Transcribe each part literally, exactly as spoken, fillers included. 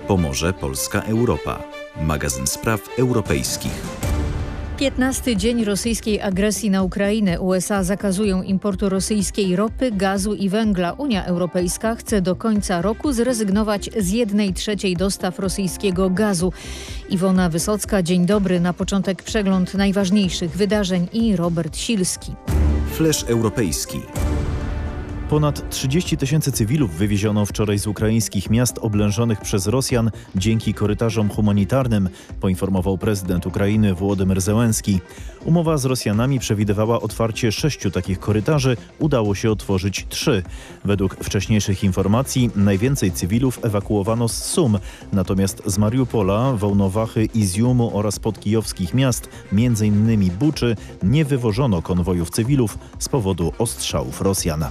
Pomoże Polska Europa. Magazyn spraw europejskich. piętnasty dzień rosyjskiej agresji na Ukrainę. U S A zakazują importu rosyjskiej ropy, gazu i węgla. Unia Europejska chce do końca roku zrezygnować z jednej trzeciej dostaw rosyjskiego gazu. Iwona Wysocka, dzień dobry. Na początek przegląd najważniejszych wydarzeń i Robert Silski. Flash europejski. Ponad trzydzieści tysięcy cywilów wywieziono wczoraj z ukraińskich miast oblężonych przez Rosjan dzięki korytarzom humanitarnym, poinformował prezydent Ukrainy Wołodymyr Zełenski. Umowa z Rosjanami przewidywała otwarcie sześciu takich korytarzy, udało się otworzyć trzy. Według wcześniejszych informacji najwięcej cywilów ewakuowano z Sum, natomiast z Mariupola, Wołnowachy, Izjumu oraz podkijowskich miast, między innymi Buczy, nie wywożono konwojów cywilów z powodu ostrzałów Rosjan.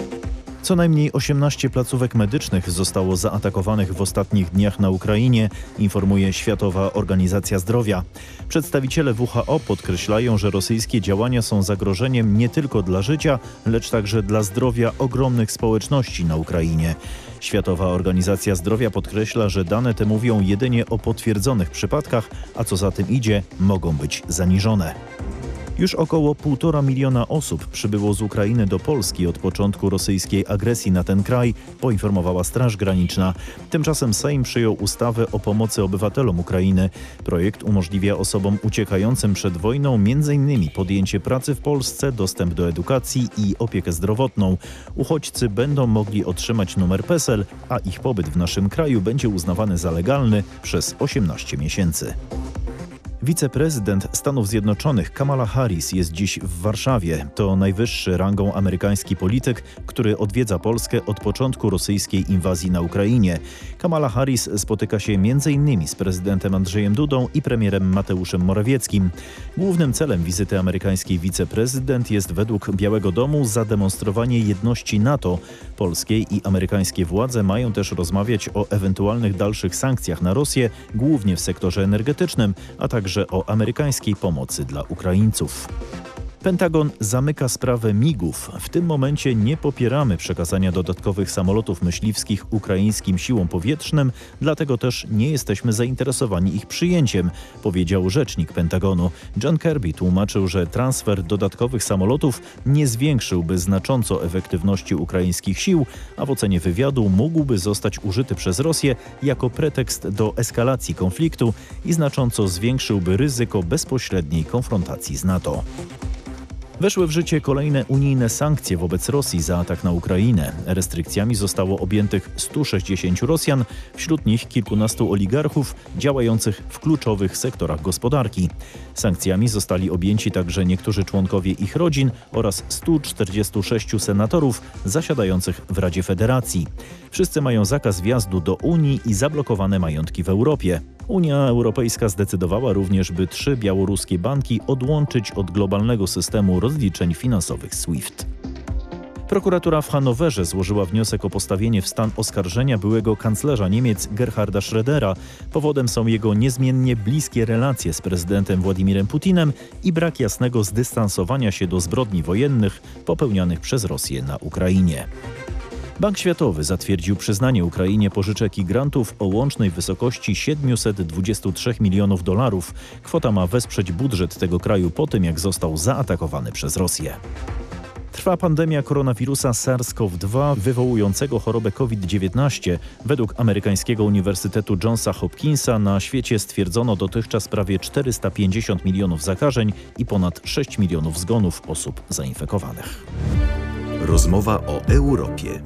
Co najmniej osiemnaście placówek medycznych zostało zaatakowanych w ostatnich dniach na Ukrainie, informuje Światowa Organizacja Zdrowia. Przedstawiciele W H O podkreślają, że rosyjskie działania są zagrożeniem nie tylko dla życia, lecz także dla zdrowia ogromnych społeczności na Ukrainie. Światowa Organizacja Zdrowia podkreśla, że dane te mówią jedynie o potwierdzonych przypadkach, a co za tym idzie, mogą być zaniżone. Już około półtora miliona osób przybyło z Ukrainy do Polski od początku rosyjskiej agresji na ten kraj, poinformowała Straż Graniczna. Tymczasem Sejm przyjął ustawę o pomocy obywatelom Ukrainy. Projekt umożliwia osobom uciekającym przed wojną m.in. podjęcie pracy w Polsce, dostęp do edukacji i opiekę zdrowotną. Uchodźcy będą mogli otrzymać numer P E S E L, a ich pobyt w naszym kraju będzie uznawany za legalny przez osiemnaście miesięcy. Wiceprezydent Stanów Zjednoczonych Kamala Harris jest dziś w Warszawie. To najwyższy rangą amerykański polityk, który odwiedza Polskę od początku rosyjskiej inwazji na Ukrainie. Kamala Harris spotyka się między innymi z prezydentem Andrzejem Dudą i premierem Mateuszem Morawieckim. Głównym celem wizyty amerykańskiej wiceprezydent jest według Białego Domu zademonstrowanie jedności NATO. Polskie i amerykańskie władze mają też rozmawiać o ewentualnych dalszych sankcjach na Rosję, głównie w sektorze energetycznym, a także o amerykańskiej pomocy dla Ukraińców. Pentagon zamyka sprawę migów. W tym momencie nie popieramy przekazania dodatkowych samolotów myśliwskich ukraińskim siłom powietrznym, dlatego też nie jesteśmy zainteresowani ich przyjęciem, powiedział rzecznik Pentagonu. John Kirby tłumaczył, że transfer dodatkowych samolotów nie zwiększyłby znacząco efektywności ukraińskich sił, a w ocenie wywiadu mógłby zostać użyty przez Rosję jako pretekst do eskalacji konfliktu i znacząco zwiększyłby ryzyko bezpośredniej konfrontacji z NATO. Weszły w życie kolejne unijne sankcje wobec Rosji za atak na Ukrainę. Restrykcjami zostało objętych stu sześćdziesięciu Rosjan, wśród nich kilkunastu oligarchów działających w kluczowych sektorach gospodarki. Sankcjami zostali objęci także niektórzy członkowie ich rodzin oraz stu czterdziestu sześciu senatorów zasiadających w Radzie Federacji. Wszyscy mają zakaz wjazdu do Unii i zablokowane majątki w Europie. Unia Europejska zdecydowała również, by trzy białoruskie banki odłączyć od globalnego systemu rozliczeń finansowych SWIFT. Prokuratura w Hanowerze złożyła wniosek o postawienie w stan oskarżenia byłego kanclerza Niemiec Gerharda Schrödera. Powodem są jego niezmiennie bliskie relacje z prezydentem Władimirem Putinem i brak jasnego zdystansowania się do zbrodni wojennych popełnianych przez Rosję na Ukrainie. Bank Światowy zatwierdził przyznanie Ukrainie pożyczek i grantów o łącznej wysokości siedmiuset dwudziestu trzech milionów dolarów. Kwota ma wesprzeć budżet tego kraju po tym, jak został zaatakowany przez Rosję. Trwa pandemia koronawirusa SARS-CoV dwa wywołującego chorobę COVID dziewiętnaście. Według amerykańskiego Uniwersytetu Johnsa Hopkinsa na świecie stwierdzono dotychczas prawie czterysta pięćdziesiąt milionów zakażeń i ponad sześć milionów zgonów osób zainfekowanych. Rozmowa o Europie.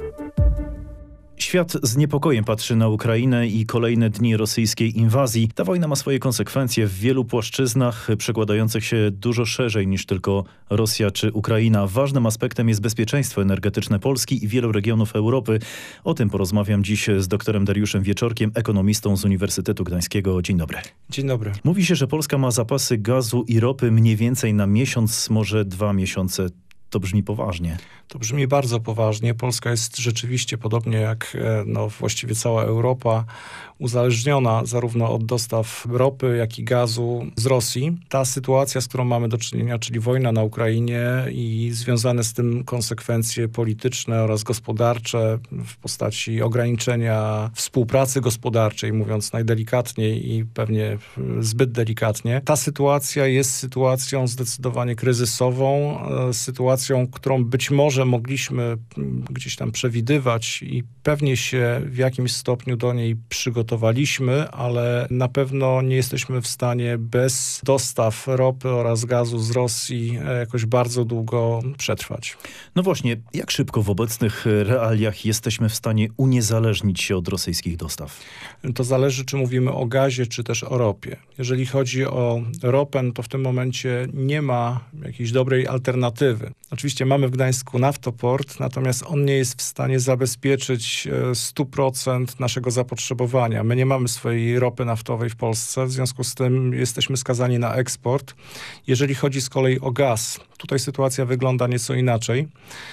Świat z niepokojem patrzy na Ukrainę i kolejne dni rosyjskiej inwazji. Ta wojna ma swoje konsekwencje w wielu płaszczyznach, przekładających się dużo szerzej niż tylko Rosja czy Ukraina. Ważnym aspektem jest bezpieczeństwo energetyczne Polski i wielu regionów Europy. O tym porozmawiam dziś z doktorem Dariuszem Wieczorkiem, ekonomistą z Uniwersytetu Gdańskiego. Dzień dobry. Dzień dobry. Mówi się, że Polska ma zapasy gazu i ropy mniej więcej na miesiąc, może dwa miesiące. to brzmi poważnie. To brzmi bardzo poważnie. Polska jest rzeczywiście, podobnie jak no, właściwie cała Europa, uzależniona zarówno od dostaw ropy, jak i gazu z Rosji. Ta sytuacja, z którą mamy do czynienia, czyli wojna na Ukrainie i związane z tym konsekwencje polityczne oraz gospodarcze w postaci ograniczenia współpracy gospodarczej, mówiąc najdelikatniej i pewnie zbyt delikatnie. Ta sytuacja jest sytuacją zdecydowanie kryzysową, sytuacją, którą być może mogliśmy gdzieś tam przewidywać i pewnie się w jakimś stopniu do niej przygotowaliśmy, ale na pewno nie jesteśmy w stanie bez dostaw ropy oraz gazu z Rosji jakoś bardzo długo przetrwać. No właśnie, jak szybko w obecnych realiach jesteśmy w stanie uniezależnić się od rosyjskich dostaw? To zależy, czy mówimy o gazie, czy też o ropie. Jeżeli chodzi o ropę, no to w tym momencie nie ma jakiejś dobrej alternatywy. Oczywiście mamy w Gdańsku naftoport, natomiast on nie jest w stanie zabezpieczyć sto procent naszego zapotrzebowania. My nie mamy swojej ropy naftowej w Polsce, w związku z tym jesteśmy skazani na eksport. Jeżeli chodzi z kolei o gaz, tutaj sytuacja wygląda nieco inaczej,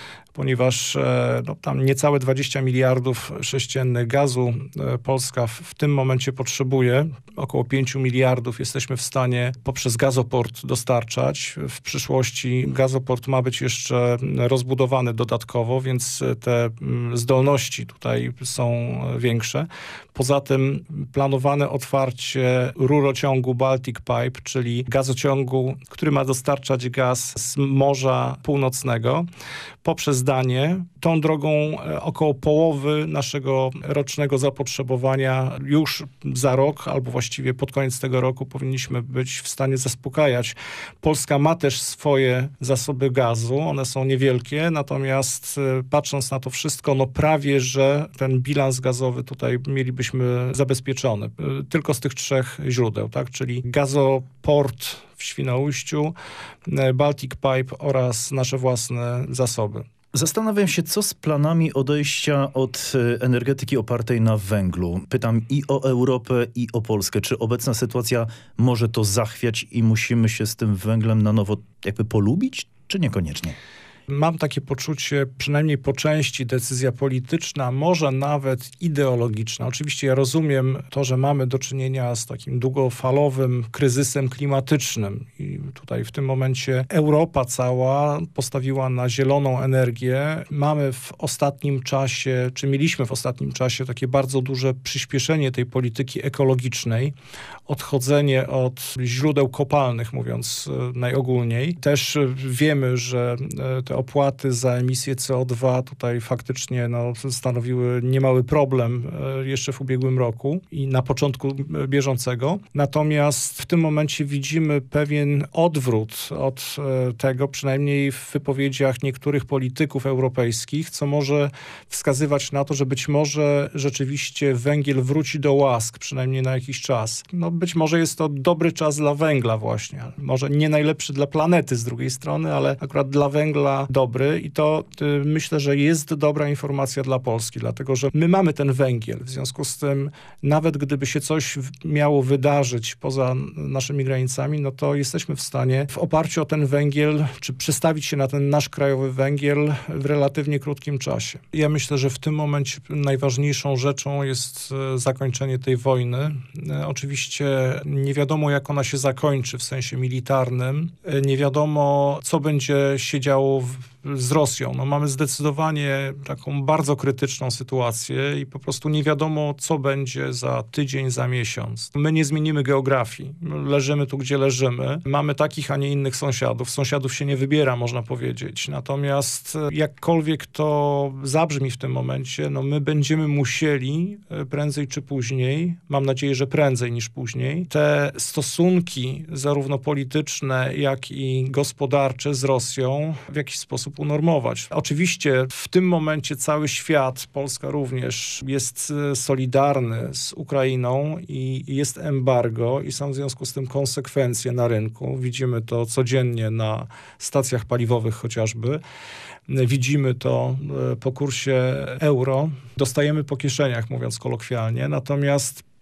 ponieważ no, tam niecałe dwadzieścia miliardów sześciennych gazu Polska w, w tym momencie potrzebuje. Około pięć miliardów jesteśmy w stanie poprzez gazoport dostarczać. W przyszłości gazoport ma być jeszcze rozbudowany dodatkowo, więc te zdolności tutaj są większe. Poza tym planowane otwarcie rurociągu Baltic Pipe, czyli gazociągu, który ma dostarczać gaz z Morza Północnego poprzez Danię. Tą drogą około połowy naszego rocznego zapotrzebowania już za rok, albo właściwie pod koniec tego roku powinniśmy być w stanie zaspokajać. Polska ma też swoje zasoby gazu, one są niewielkie, natomiast patrząc na to wszystko, no prawie, że ten bilans gazowy tutaj mielibyśmy zabezpieczony. Tylko z tych trzech źródeł, tak? Czyli gazoport w Świnoujściu, Baltic Pipe oraz nasze własne zasoby. Zastanawiam się, co z planami odejścia od energetyki opartej na węglu. Pytam i o Europę, i o Polskę. Czy obecna sytuacja może to zachwiać i musimy się z tym węglem na nowo jakby polubić, czy niekoniecznie? Mam takie poczucie, przynajmniej po części decyzja polityczna, może nawet ideologiczna. Oczywiście ja rozumiem to, że mamy do czynienia z takim długofalowym kryzysem klimatycznym i tutaj w tym momencie Europa cała postawiła na zieloną energię. Mamy w ostatnim czasie, czy mieliśmy w ostatnim czasie takie bardzo duże przyspieszenie tej polityki ekologicznej, odchodzenie od źródeł kopalnych, mówiąc najogólniej. Też wiemy, że te opłaty za emisję C O dwa tutaj faktycznie no, stanowiły niemały problem jeszcze w ubiegłym roku i na początku bieżącego. Natomiast w tym momencie widzimy pewien odwrót od tego, przynajmniej w wypowiedziach niektórych polityków europejskich, co może wskazywać na to, że być może rzeczywiście węgiel wróci do łask, przynajmniej na jakiś czas. No, być może jest to dobry czas dla węgla właśnie. Może nie najlepszy dla planety z drugiej strony, ale akurat dla węgla dobry i to y, myślę, że jest dobra informacja dla Polski, dlatego że my mamy ten węgiel. W związku z tym nawet gdyby się coś w, miało wydarzyć poza naszymi granicami, no to jesteśmy w stanie w oparciu o ten węgiel, czy przestawić się na ten nasz krajowy węgiel w relatywnie krótkim czasie. Ja myślę, że w tym momencie najważniejszą rzeczą jest y, zakończenie tej wojny. Y, oczywiście nie wiadomo, jak ona się zakończy w sensie militarnym. Y, nie wiadomo, co będzie się działo w z Rosją. No, mamy zdecydowanie taką bardzo krytyczną sytuację i po prostu nie wiadomo, co będzie za tydzień, za miesiąc. My nie zmienimy geografii. Leżymy tu, gdzie leżymy. Mamy takich, a nie innych sąsiadów. Sąsiadów się nie wybiera, można powiedzieć. Natomiast jakkolwiek to zabrzmi w tym momencie, no my będziemy musieli prędzej czy później, mam nadzieję, że prędzej niż później, te stosunki zarówno polityczne, jak i gospodarcze z Rosją w jakiś sposób unormować. Oczywiście w tym momencie cały świat, Polska również, jest solidarny z Ukrainą i jest embargo i są w związku z tym konsekwencje na rynku. Widzimy to codziennie na stacjach paliwowych chociażby. Widzimy to po kursie euro. Dostajemy po kieszeniach, mówiąc kolokwialnie. Natomiast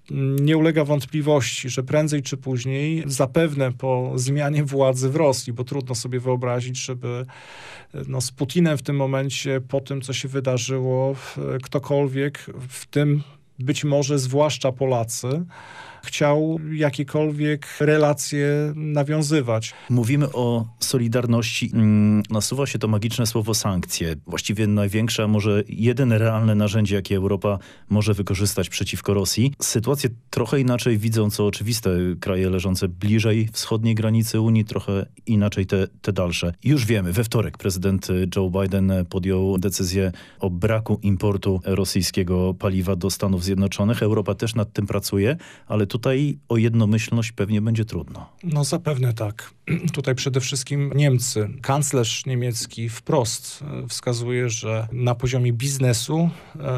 nie ulega wątpliwości, że prędzej czy później, zapewne po zmianie władzy w Rosji, bo trudno sobie wyobrazić, żeby no, z Putinem w tym momencie, po tym, co się wydarzyło, ktokolwiek, w tym być może zwłaszcza Polacy, chciał jakiekolwiek relacje nawiązywać. Mówimy o solidarności. Nasuwa się to magiczne słowo sankcje. Właściwie największe, a może jedyne realne narzędzie, jakie Europa może wykorzystać przeciwko Rosji. Sytuację trochę inaczej widzą, co oczywiste, kraje leżące bliżej wschodniej granicy Unii, trochę inaczej te, te dalsze. Już wiemy, we wtorek prezydent Joe Biden podjął decyzję o braku importu rosyjskiego paliwa do Stanów Zjednoczonych. Europa też nad tym pracuje, ale tutaj o jednomyślność pewnie będzie trudno. No zapewne tak. Tutaj przede wszystkim Niemcy. Kanclerz niemiecki wprost wskazuje, że na poziomie biznesu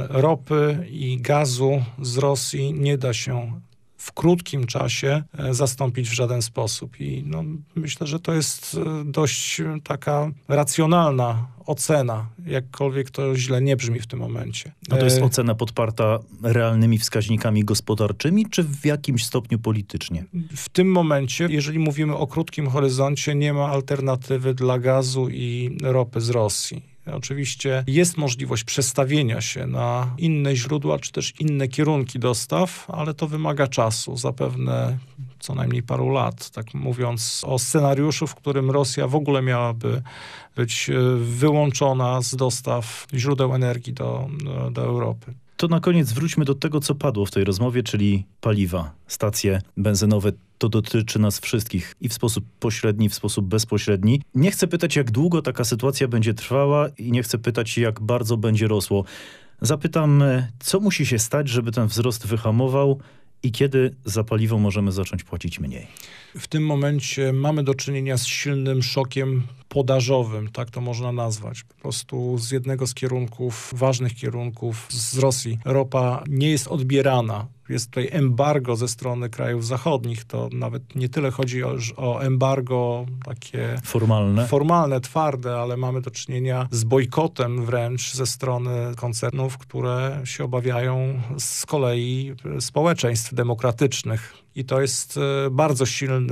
ropy i gazu z Rosji nie da się w krótkim czasie zastąpić w żaden sposób. I no, myślę, że to jest dość taka racjonalna ocena, jakkolwiek to źle nie brzmi w tym momencie. A to jest ocena podparta realnymi wskaźnikami gospodarczymi, czy w jakimś stopniu politycznie? W tym momencie, jeżeli mówimy o krótkim horyzoncie, nie ma alternatywy dla gazu i ropy z Rosji. Oczywiście jest możliwość przestawienia się na inne źródła, czy też inne kierunki dostaw, ale to wymaga czasu, zapewne co najmniej paru lat, tak mówiąc o scenariuszu, w którym Rosja w ogóle miałaby być wyłączona z dostaw źródeł energii do, do, do Europy. To na koniec wróćmy do tego, co padło w tej rozmowie, czyli paliwa, stacje benzynowe. To dotyczy nas wszystkich i w sposób pośredni, w sposób bezpośredni. Nie chcę pytać, jak długo taka sytuacja będzie trwała i nie chcę pytać, jak bardzo będzie rosło. Zapytam, co musi się stać, żeby ten wzrost wyhamował i kiedy za paliwo możemy zacząć płacić mniej? W tym momencie mamy do czynienia z silnym szokiem podażowym, tak to można nazwać. Po prostu z jednego z kierunków, ważnych kierunków z Rosji, ropa nie jest odbierana. Jest tutaj embargo ze strony krajów zachodnich. To nawet nie tyle chodzi o, o embargo takie formalne. formalne, twarde, ale mamy do czynienia z bojkotem wręcz ze strony koncernów, które się obawiają z kolei społeczeństw demokratycznych. I to jest bardzo silny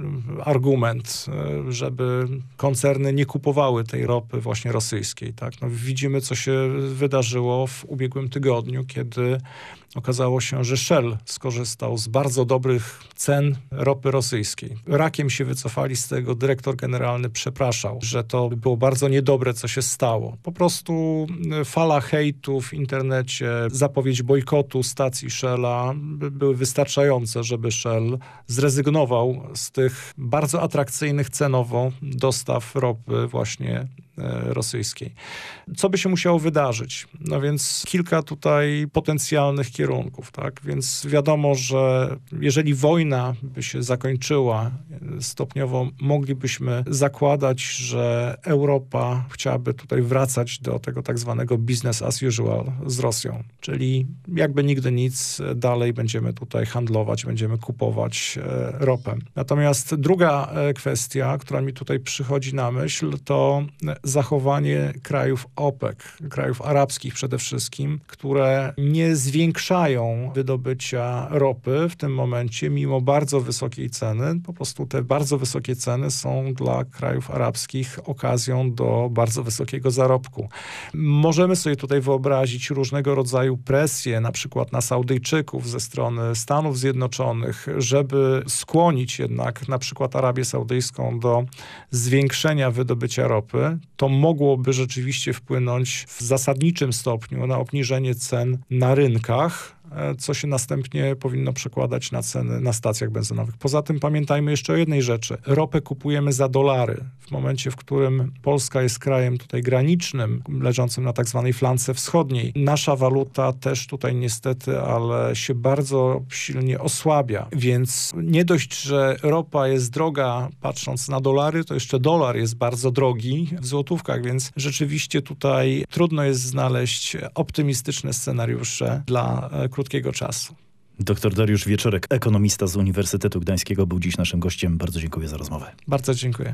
argument, żeby koncerny nie kupowały tej ropy właśnie rosyjskiej. Tak? No, widzimy, co się wydarzyło w ubiegłym tygodniu, kiedy okazało się, że Shell skorzystał z bardzo dobrych cen ropy rosyjskiej. Rakiem się wycofali z tego, dyrektor generalny przepraszał, że to było bardzo niedobre, co się stało. Po prostu fala hejtu w internecie, zapowiedź bojkotu stacji Shella były wystarczające, żeby Shell zrezygnował z tych bardzo atrakcyjnych cenowo dostaw ropy właśnie rosyjskiej. Co by się musiało wydarzyć? No więc kilka tutaj potencjalnych kierunków, tak? Więc wiadomo, że jeżeli wojna by się zakończyła stopniowo, moglibyśmy zakładać, że Europa chciałaby tutaj wracać do tego tak zwanego business as usual z Rosją. Czyli jakby nigdy nic, dalej będziemy tutaj handlować, będziemy kupować ropę. Natomiast druga kwestia, która mi tutaj przychodzi na myśl, to zachowanie krajów OPEC, krajów arabskich przede wszystkim, które nie zwiększają wydobycia ropy w tym momencie, mimo bardzo wysokiej ceny. Po prostu te bardzo wysokie ceny są dla krajów arabskich okazją do bardzo wysokiego zarobku. Możemy sobie tutaj wyobrazić różnego rodzaju presje, na przykład na Saudyjczyków ze strony Stanów Zjednoczonych, żeby skłonić jednak na przykład Arabię Saudyjską do zwiększenia wydobycia ropy. To mogłoby rzeczywiście wpłynąć w zasadniczym stopniu na obniżenie cen na rynkach, co się następnie powinno przekładać na ceny na stacjach benzynowych. Poza tym pamiętajmy jeszcze o jednej rzeczy. Ropę kupujemy za dolary. W momencie, w którym Polska jest krajem tutaj granicznym, leżącym na tak zwanej flance wschodniej, nasza waluta też tutaj niestety, ale się bardzo silnie osłabia. Więc nie dość, że ropa jest droga patrząc na dolary, to jeszcze dolar jest bardzo drogi w złotówkach, więc rzeczywiście tutaj trudno jest znaleźć optymistyczne scenariusze dla krótkiego czasu. Doktor Dariusz Wieczorek, ekonomista z Uniwersytetu Gdańskiego, był dziś naszym gościem. Bardzo dziękuję za rozmowę. Bardzo dziękuję.